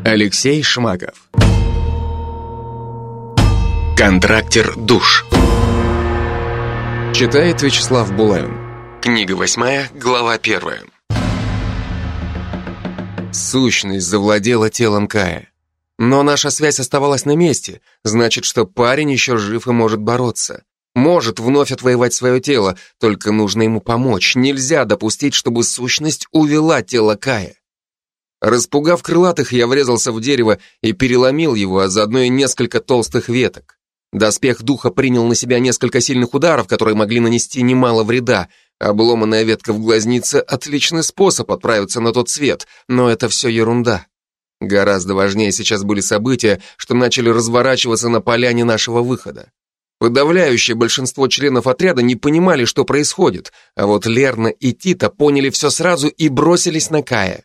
Алексей Шмаков. Контрактер душ. Читает Вячеслав Булавин. Книга 8, глава 1. Сущность завладела телом Кая. Но наша связь оставалась на месте. Значит, что парень еще жив и может бороться. Может вновь отвоевать свое тело, только нужно ему помочь. Нельзя допустить, чтобы сущность увела тело Кая. Распугав крылатых, я врезался в дерево и переломил его, а заодно и несколько толстых веток. Доспех духа принял на себя несколько сильных ударов, которые могли нанести немало вреда. Обломанная ветка в глазнице – отличный способ отправиться на тот свет, но это все ерунда. Гораздо важнее сейчас были события, что начали разворачиваться на поляне нашего выхода. Подавляющее большинство членов отряда не понимали, что происходит, а вот Лерна и Тита поняли все сразу и бросились на Кая.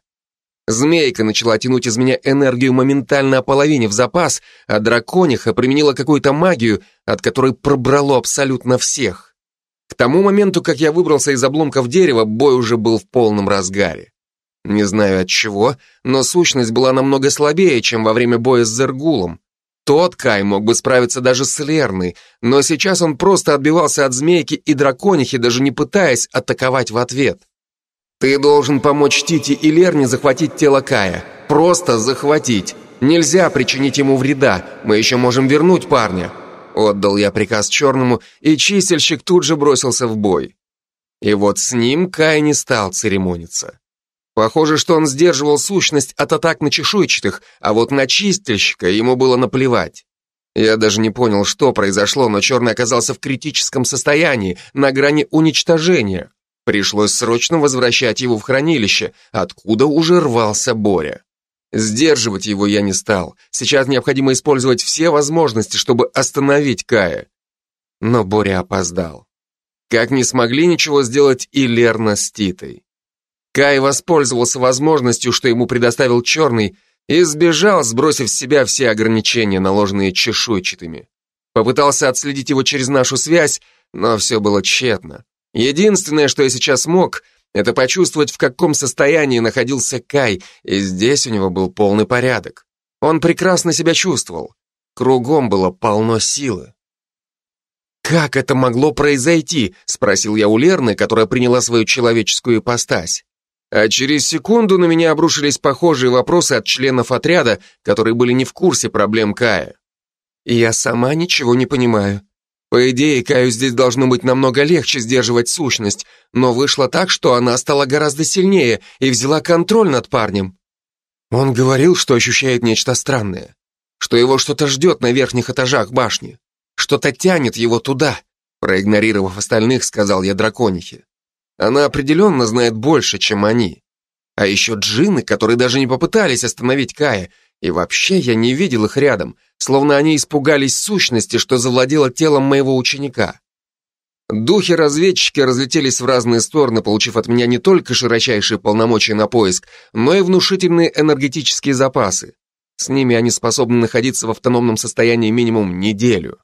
Змейка начала тянуть из меня энергию, моментально ополовинив запас, а дракониха применила какую-то магию, от которой пробрало абсолютно всех. К тому моменту, как я выбрался из обломков дерева, бой уже был в полном разгаре. Не знаю от чего, но сущность была намного слабее, чем во время боя с Зергулом. Тот Кай мог бы справиться даже с Лерной, но сейчас он просто отбивался от змейки и драконихи, даже не пытаясь атаковать в ответ. «Ты должен помочь Тите и Лерне захватить тело Кая. Просто захватить. Нельзя причинить ему вреда, мы еще можем вернуть парня». Отдал я приказ Черному, и чистильщик тут же бросился в бой. И вот с ним Кай не стал церемониться. Похоже, что он сдерживал сущность от атак на чешуйчатых, а вот на чистильщика ему было наплевать. Я даже не понял, что произошло, но Черный оказался в критическом состоянии, на грани уничтожения. Пришлось срочно возвращать его в хранилище, откуда уже рвался Боря. Сдерживать его я не стал. Сейчас необходимо использовать все возможности, чтобы остановить Кая. Но Боря опоздал. Как не смогли ничего сделать и Лерна с Титой. Кай воспользовался возможностью, что ему предоставил Черный, и сбежал, сбросив с себя все ограничения, наложенные чешуйчатыми. Попытался отследить его через нашу связь, но все было тщетно. Единственное, что я сейчас мог, это почувствовать, в каком состоянии находился Кай, и здесь у него был полный порядок. Он прекрасно себя чувствовал. Кругом было полно силы. «Как это могло произойти?» — спросил я у Лерны, которая приняла свою человеческую ипостась. А через секунду на меня обрушились похожие вопросы от членов отряда, которые были не в курсе проблем Кая. И я сама ничего не понимаю. По идее, Каю здесь должно быть намного легче сдерживать сущность, но вышло так, что она стала гораздо сильнее и взяла контроль над парнем. Он говорил, что ощущает нечто странное, что его что-то ждет на верхних этажах башни, что-то тянет его туда, проигнорировав остальных, сказал я драконихе. Она определенно знает больше, чем они. А еще джинны, которые даже не попытались остановить Кая, и вообще я не видел их рядом, словно они испугались сущности, что завладела телом моего ученика. Духи-разведчики разлетелись в разные стороны, получив от меня не только широчайшие полномочия на поиск, но и внушительные энергетические запасы. С ними они способны находиться в автономном состоянии минимум неделю.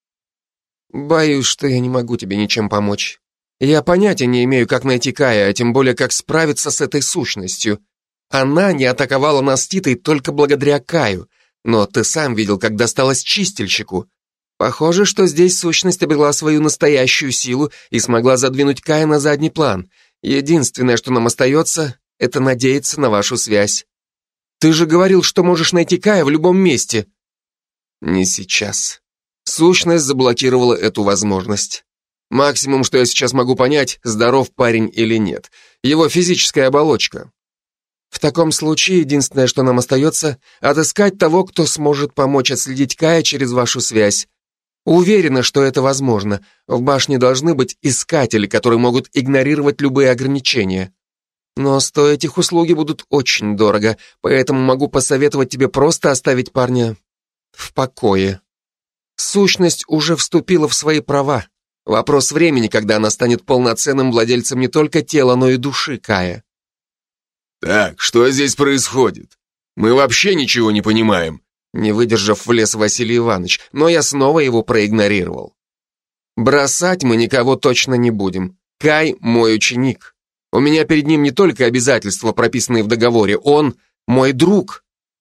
Боюсь, что я не могу тебе ничем помочь. Я понятия не имею, как найти Кая, а тем более, как справиться с этой сущностью. Она не атаковала нас с Титой только благодаря Каю, но ты сам видел, как досталось чистильщику. Похоже, что здесь сущность обрела свою настоящую силу и смогла задвинуть Кая на задний план. Единственное, что нам остается, это надеяться на вашу связь. Ты же говорил, что можешь найти Кая в любом месте. Не сейчас. Сущность заблокировала эту возможность. Максимум, что я сейчас могу понять, здоров парень или нет. Его физическая оболочка. В таком случае, единственное, что нам остается, отыскать того, кто сможет помочь отследить Кая через вашу связь. Уверена, что это возможно. В башне должны быть искатели, которые могут игнорировать любые ограничения. Но стоить их услуги будут очень дорого, поэтому могу посоветовать тебе просто оставить парня в покое. Сущность уже вступила в свои права. Вопрос времени, когда она станет полноценным владельцем не только тела, но и души Кая. «Так, что здесь происходит? Мы вообще ничего не понимаем», не выдержав, влез Василий Иванович, но я снова его проигнорировал. «Бросать мы никого точно не будем. Кай – мой ученик. У меня перед ним не только обязательства, прописанные в договоре, он – мой друг.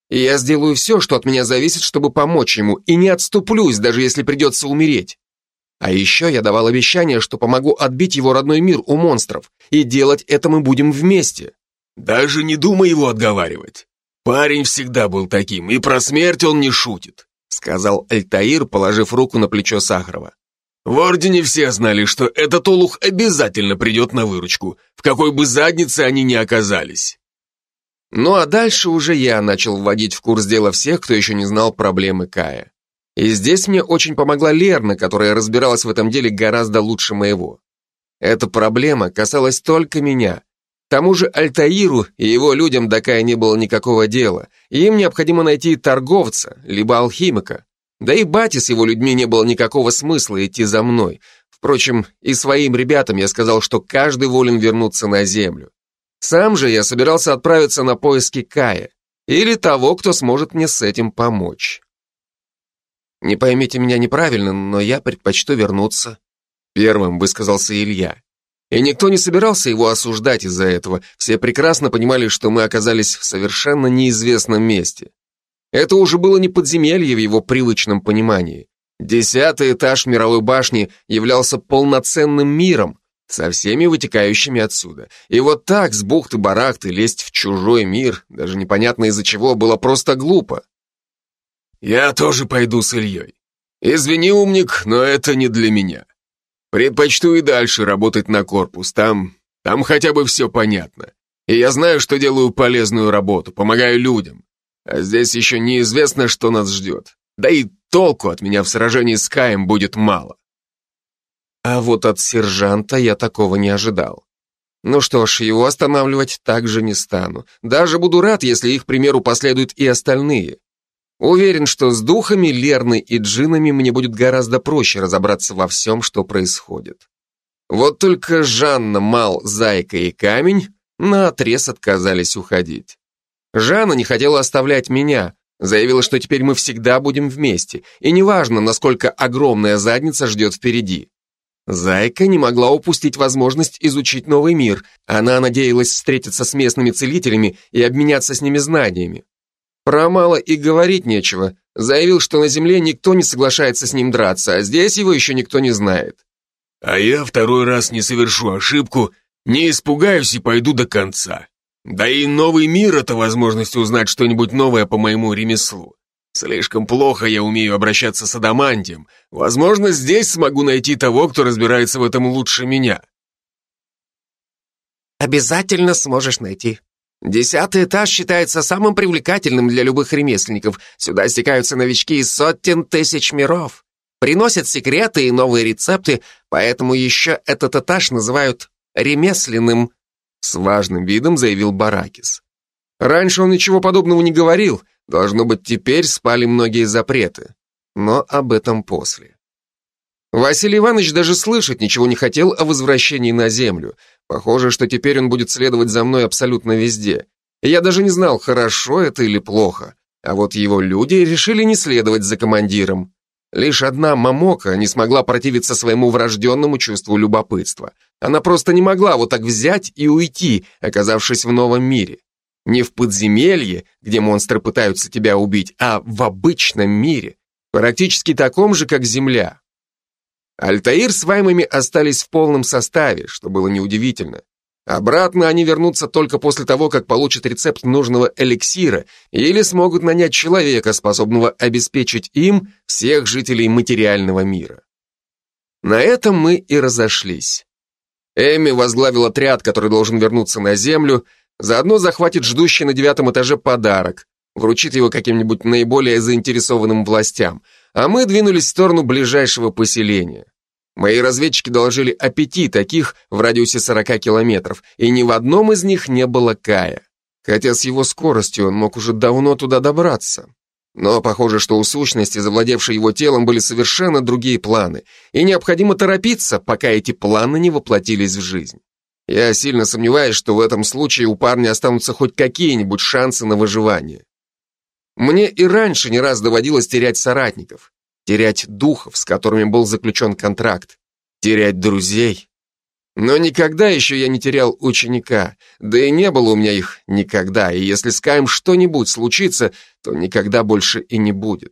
И я сделаю все, что от меня зависит, чтобы помочь ему, и не отступлюсь, даже если придется умереть. А еще я давал обещание, что помогу отбить его родной мир у монстров, и делать это мы будем вместе. Даже не думай его отговаривать. Парень всегда был таким, и про смерть он не шутит, сказал Альтаир, положив руку на плечо Сахарова. В Ордене все знали, что этот олух обязательно придет на выручку, в какой бы заднице они ни оказались. Ну а дальше уже я начал вводить в курс дела всех, кто еще не знал проблемы Кая. И здесь мне очень помогла Лерна, которая разбиралась в этом деле гораздо лучше моего. Эта проблема касалась только меня. К тому же Альтаиру и его людям до Кая не было никакого дела, и им необходимо найти торговца, либо алхимика. Да и бате с его людьми не было никакого смысла идти за мной. Впрочем, и своим ребятам я сказал, что каждый волен вернуться на землю. Сам же я собирался отправиться на поиски Кая, или того, кто сможет мне с этим помочь. Не поймите меня неправильно, но я предпочту вернуться. Первым высказался Илья. И никто не собирался его осуждать из-за этого. Все прекрасно понимали, что мы оказались в совершенно неизвестном месте. Это уже было не подземелье в его привычном понимании. 10-й этаж мировой башни являлся полноценным миром, со всеми вытекающими отсюда. И вот так с бухты-барахты лезть в чужой мир, даже непонятно из-за чего, было просто глупо. Я тоже пойду с Ильей. Извини, умник, но это не для меня. Предпочту и дальше работать на корпус, там хотя бы все понятно. И я знаю, что делаю полезную работу, помогаю людям. А здесь еще неизвестно, что нас ждет. Да и толку от меня в сражении с Каем будет мало. А вот от сержанта я такого не ожидал. Ну что ж, его останавливать также не стану. Даже буду рад, если их примеру последуют и остальные. Уверен, что с духами, Лерной и джиннами мне будет гораздо проще разобраться во всем, что происходит. Вот только Жанна, Мал, Зайка и Камень наотрез отказались уходить. Жанна не хотела оставлять меня, заявила, что теперь мы всегда будем вместе, и неважно, насколько огромная задница ждет впереди. Зайка не могла упустить возможность изучить новый мир, она надеялась встретиться с местными целителями и обменяться с ними знаниями. Про Мала и говорить нечего, заявил, что на земле никто не соглашается с ним драться, а здесь его еще никто не знает. А я второй раз не совершу ошибку, не испугаюсь и пойду до конца. Да и новый мир — это возможность узнать что-нибудь новое по моему ремеслу. Слишком плохо я умею обращаться с адамантием. Возможно, здесь смогу найти того, кто разбирается в этом лучше меня. Обязательно сможешь найти. 10-й этаж считается самым привлекательным для любых ремесленников. Сюда стекаются новички из сотен тысяч миров. Приносят секреты и новые рецепты, поэтому еще этот этаж называют ремесленным. С важным видом заявил Баракис. Раньше он ничего подобного не говорил. Должно быть, теперь спали многие запреты. Но об этом после. Василий Иванович даже слышать ничего не хотел о возвращении на землю. Похоже, что теперь он будет следовать за мной абсолютно везде. И я даже не знал, хорошо это или плохо. А вот его люди решили не следовать за командиром. Лишь одна Момока не смогла противиться своему врожденному чувству любопытства. Она просто не могла вот так взять и уйти, оказавшись в новом мире. Не в подземелье, где монстры пытаются тебя убить, а в обычном мире, практически таком же, как Земля. Альтаир с Ваймами остались в полном составе, что было неудивительно. Обратно они вернутся только после того, как получат рецепт нужного эликсира или смогут нанять человека, способного обеспечить им всех жителей материального мира. На этом мы и разошлись. Эми возглавил отряд, который должен вернуться на Землю, заодно захватит ждущий на 9-м этаже подарок, вручит его каким-нибудь наиболее заинтересованным властям, а мы двинулись в сторону ближайшего поселения. Мои разведчики доложили о 5 таких в радиусе 40 километров, и ни в одном из них не было Кая. Хотя с его скоростью он мог уже давно туда добраться. Но похоже, что у сущности, завладевшей его телом, были совершенно другие планы, и необходимо торопиться, пока эти планы не воплотились в жизнь. Я сильно сомневаюсь, что в этом случае у парня останутся хоть какие-нибудь шансы на выживание. Мне и раньше не раз доводилось терять соратников, терять духов, с которыми был заключен контракт, терять друзей. Но никогда еще я не терял ученика, да и не было у меня их никогда, и если с Каем что-нибудь случится, то никогда больше и не будет.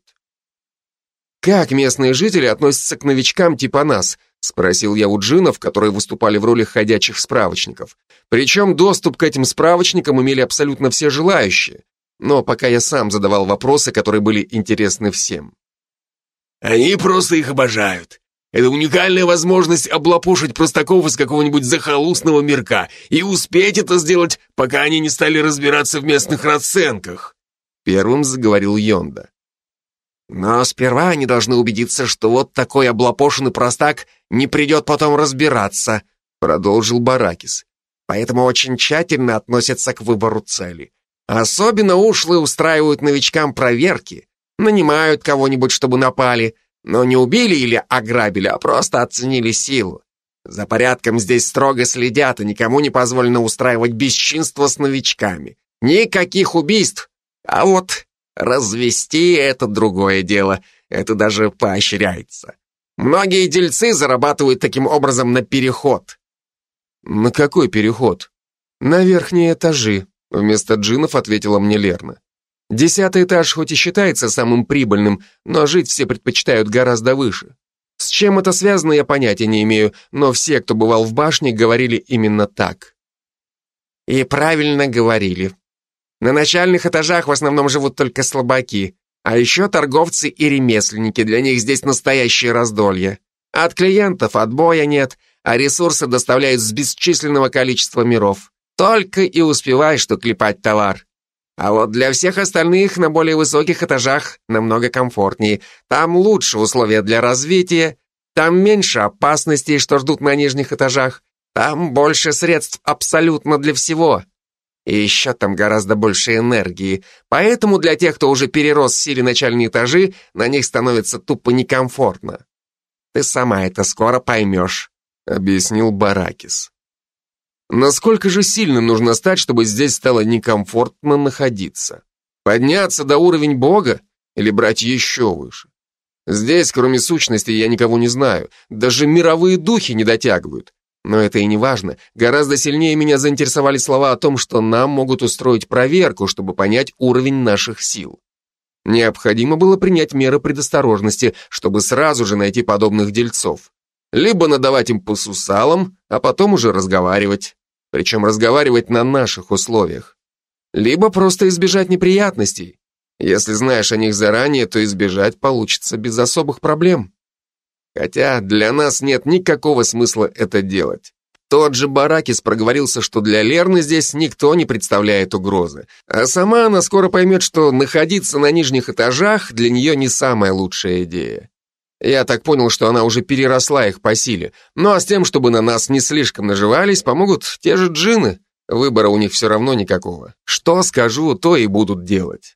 «Как местные жители относятся к новичкам типа нас?» — спросил я у джиннов, которые выступали в роли ходячих справочников. Причем доступ к этим справочникам имели абсолютно все желающие, но пока я сам задавал вопросы, которые были интересны всем. Они просто их обожают. Это уникальная возможность облапошить простаков из какого-нибудь захолустного мирка и успеть это сделать, пока они не стали разбираться в местных расценках. Первым заговорил Йонда. Но сперва они должны убедиться, что вот такой облапошенный простак не придет потом разбираться, продолжил Баракис. Поэтому очень тщательно относятся к выбору цели. Особенно ушлые устраивают новичкам проверки, нанимают кого-нибудь, чтобы напали, но не убили или ограбили, а просто оценили силу. За порядком здесь строго следят, и никому не позволено устраивать бесчинство с новичками. Никаких убийств. А вот развести — это другое дело. Это даже поощряется. Многие дельцы зарабатывают таким образом на переход. На какой переход? На верхние этажи, вместо джиннов ответила мне Лерна. 10-й этаж хоть и считается самым прибыльным, но жить все предпочитают гораздо выше. С чем это связано, я понятия не имею, но все, кто бывал в башне, говорили именно так. И правильно говорили. На начальных этажах в основном живут только слабаки, а еще торговцы и ремесленники, для них здесь настоящее раздолье. От клиентов отбоя нет, а ресурсы доставляют с бесчисленного количества миров. Только и успевай, что клепать товар. А вот для всех остальных на более высоких этажах намного комфортнее. Там лучше условия для развития, там меньше опасностей, что ждут на нижних этажах, там больше средств абсолютно для всего. И еще там гораздо больше энергии. Поэтому для тех, кто уже перерос в силе начальные этажи, на них становится тупо некомфортно. Ты сама это скоро поймешь, объяснил Баракис. Насколько же сильным нужно стать, чтобы здесь стало некомфортно находиться? Подняться до уровня бога или брать еще выше? Здесь, кроме сущности, я никого не знаю. Даже мировые духи не дотягивают. Но это и не важно. Гораздо сильнее меня заинтересовали слова о том, что нам могут устроить проверку, чтобы понять уровень наших сил. Необходимо было принять меры предосторожности, чтобы сразу же найти подобных дельцов. Либо надавать им по сусалам, а потом уже разговаривать. Причем разговаривать на наших условиях. Либо просто избежать неприятностей. Если знаешь о них заранее, то избежать получится без особых проблем. Хотя для нас нет никакого смысла это делать. Тот же Баракис проговорился, что для Лерны здесь никто не представляет угрозы. А сама она скоро поймет, что находиться на нижних этажах для нее не самая лучшая идея. Я так понял, что она уже переросла их по силе. Ну а с тем, чтобы на нас не слишком наживались, помогут те же джинны. Выбора у них все равно никакого. Что скажу, то и будут делать.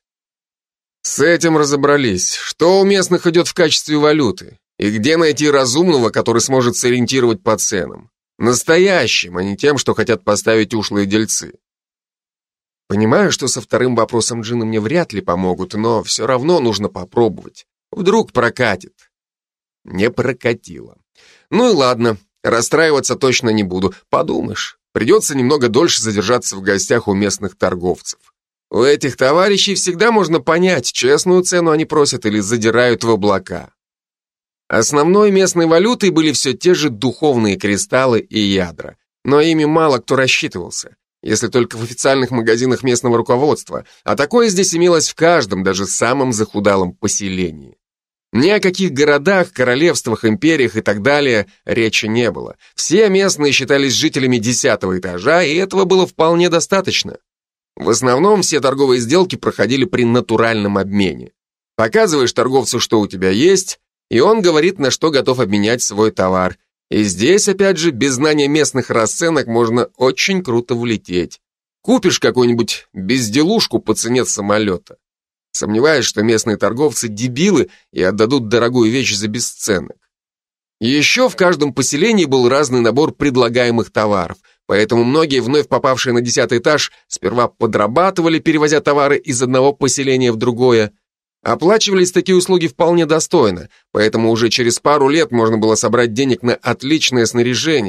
С этим разобрались. Что у местных идет в качестве валюты? И где найти разумного, который сможет сориентировать по ценам? Настоящим, а не тем, что хотят поставить ушлые дельцы. Понимаю, что со вторым вопросом джинны мне вряд ли помогут, но все равно нужно попробовать. Вдруг прокатит. Не прокатило. Ну и ладно, расстраиваться точно не буду. Подумаешь, придется немного дольше задержаться в гостях у местных торговцев. У этих товарищей всегда можно понять, честную цену они просят или задирают в облака. Основной местной валютой были все те же духовные кристаллы и ядра, но ими мало кто рассчитывался, если только в официальных магазинах местного руководства, а такое здесь имелось в каждом, даже самом захудалом поселении. Ни о каких городах, королевствах, империях и так далее речи не было. Все местные считались жителями 10-го этажа, и этого было вполне достаточно. В основном все торговые сделки проходили при натуральном обмене. Показываешь торговцу, что у тебя есть, и он говорит, на что готов обменять свой товар. И здесь, опять же, без знания местных расценок можно очень круто влететь. Купишь какую-нибудь безделушку по цене самолета. Сомневаюсь, что местные торговцы дебилы и отдадут дорогую вещь за бесценок. Еще в каждом поселении был разный набор предлагаемых товаров, поэтому многие, вновь попавшие на 10-й этаж, сперва подрабатывали, перевозя товары из одного поселения в другое. Оплачивались такие услуги вполне достойно, поэтому уже через пару лет можно было собрать денег на отличное снаряжение,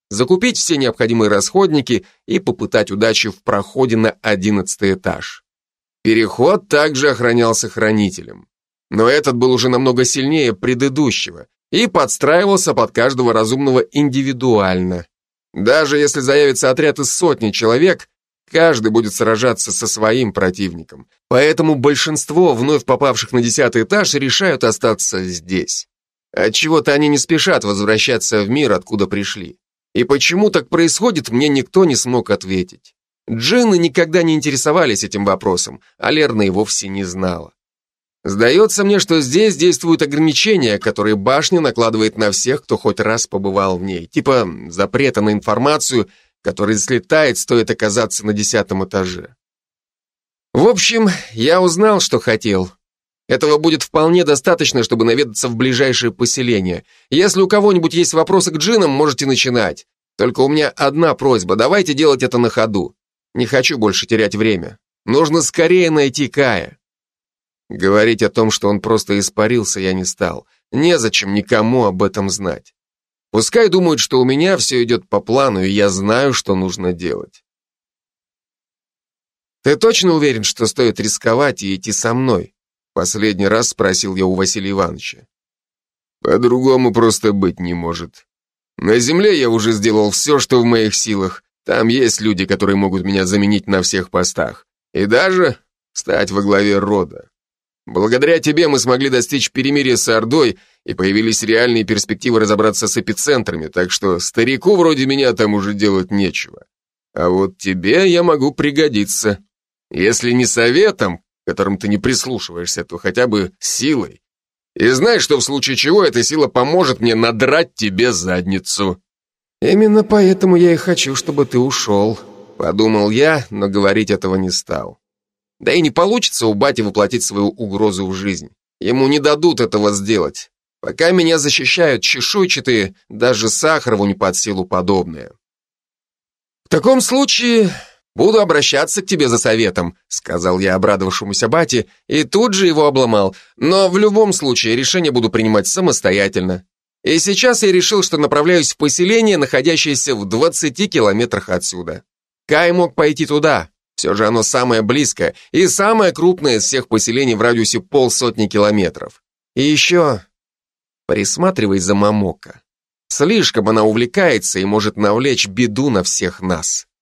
закупить все необходимые расходники и попытать удачи в проходе на 11 этаж. Переход также охранялся хранителем. Но этот был уже намного сильнее предыдущего и подстраивался под каждого разумного индивидуально. Даже если заявится отряд из 100 человек, каждый будет сражаться со своим противником. Поэтому большинство вновь попавших на 10 этаж решают остаться здесь. Отчего-то они не спешат возвращаться в мир, откуда пришли. И почему так происходит, мне никто не смог ответить. Джинны никогда не интересовались этим вопросом, а Лерна и вовсе не знала. Сдается мне, что здесь действуют ограничения, которые башня накладывает на всех, кто хоть раз побывал в ней, типа запрета на информацию, который слетает, стоит оказаться на 10 этаже. В общем, я узнал, что хотел. Этого будет вполне достаточно, чтобы наведаться в ближайшее поселение. Если у кого-нибудь есть вопросы к джиннам, можете начинать. Только у меня одна просьба, давайте делать это на ходу. Не хочу больше терять время. Нужно скорее найти Кая. Говорить о том, что он просто испарился, я не стал. Незачем никому об этом знать. Пускай думают, что у меня все идет по плану, и я знаю, что нужно делать. «Ты точно уверен, что стоит рисковать и идти со мной?» Последний раз спросил я у Василия Ивановича. «По-другому просто быть не может. На земле я уже сделал все, что в моих силах. Там есть люди, которые могут меня заменить на всех постах. И даже стать во главе рода. Благодаря тебе мы смогли достичь перемирия с Ордой, и появились реальные перспективы разобраться с эпицентрами, так что старику вроде меня там уже делать нечего. А вот тебе я могу пригодиться. Если не советом, к которым ты не прислушиваешься, то хотя бы силой. И знаешь, что в случае чего эта сила поможет мне надрать тебе задницу». «Именно поэтому я и хочу, чтобы ты ушел», — подумал я, но говорить этого не стал. Да и не получится у бати воплотить свою угрозу в жизнь. Ему не дадут этого сделать. Пока меня защищают чешуйчатые, даже Сахарову не под силу подобное. «В таком случае буду обращаться к тебе за советом», сказал я обрадовавшемуся бате, и тут же его обломал. «Но в любом случае решение буду принимать самостоятельно. И сейчас я решил, что направляюсь в поселение, находящееся в 20 километрах отсюда. Кай мог пойти туда. Все же оно самое близкое и самое крупное из всех поселений в радиусе 50 километров. И еще присматривай за Момоко. Слишком она увлекается и может навлечь беду на всех нас».